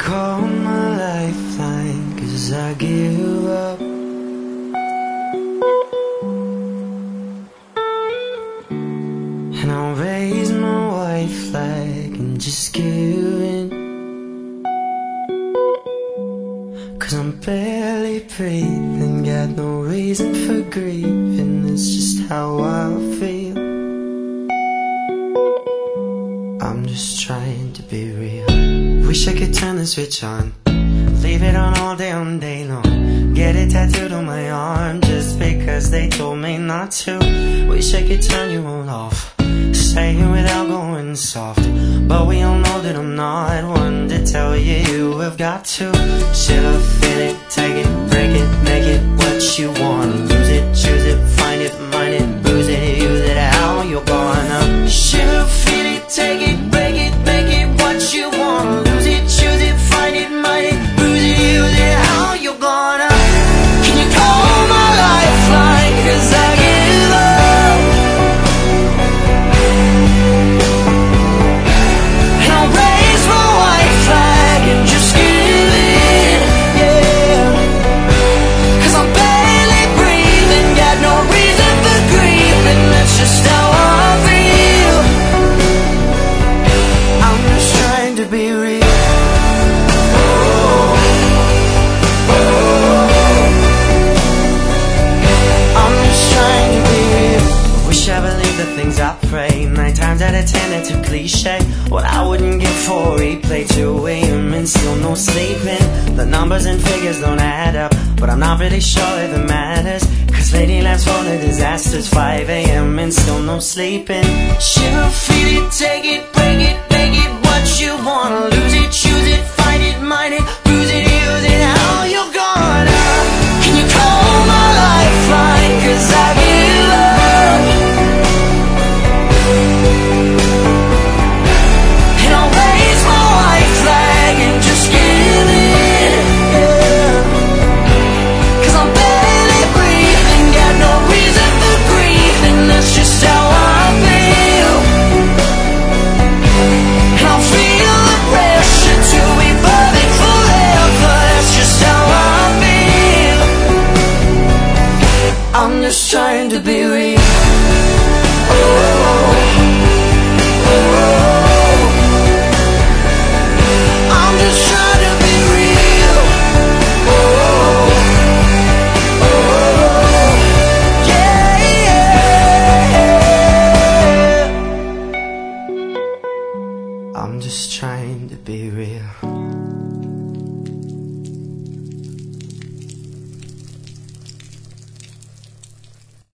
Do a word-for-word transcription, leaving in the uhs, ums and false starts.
call my lifeline, 'cause I give up. And I'll raise my white flag and just give in, 'cause I'm barely breathing, got no reason for grieving, it's just how I feel. I'm just trying to be real. Wish I could turn the switch on, leave it on all day, on day long. Get it tattooed on my arm just because they told me not to. Wish I could turn you all off, say it without going soft, but we all know that I'm not one to tell you you have got to. Shiver, feel it, take it, break it, make it what you want. Lose it, choose it, find it, mind it, lose it, use it, how you're gonna. Shiver, feel it, take it, break it, make it what you want. Lose it, choose it, find it, mind it, lose it, use it, how you're gonna. Can you call my lifeline, 'cause I give up. And I'll raise my white flag and just give it, yeah. 'Cause I'm barely breathing, got no reason for grieving, that's just how I feel. I'm just trying to be real. I believe the things I pray, nine times out of ten it's a cliche. What I wouldn't give for a replay, two a m and still no sleeping. The numbers and figures don't add up, but I'm not really sure if it matters, 'cause lady laughs for the disasters. Five a m and still no sleeping. Shiver, feel it, take it, break it, make it what you want. Lose it, choose it, find it, mind it, lose it, use it, how you're gonna. Can you call my lifeline, 'cause I give up. And I'll raise my white flag and just give it, yeah. 'Cause I'm barely breathing, got no reason for grieving, that's just how I feel. And I'll feel the pressure to be perfect forever, that's just how I feel. I'm just trying to be real. I'm just trying to be real. Yeah, yeah. I'm just trying to be real.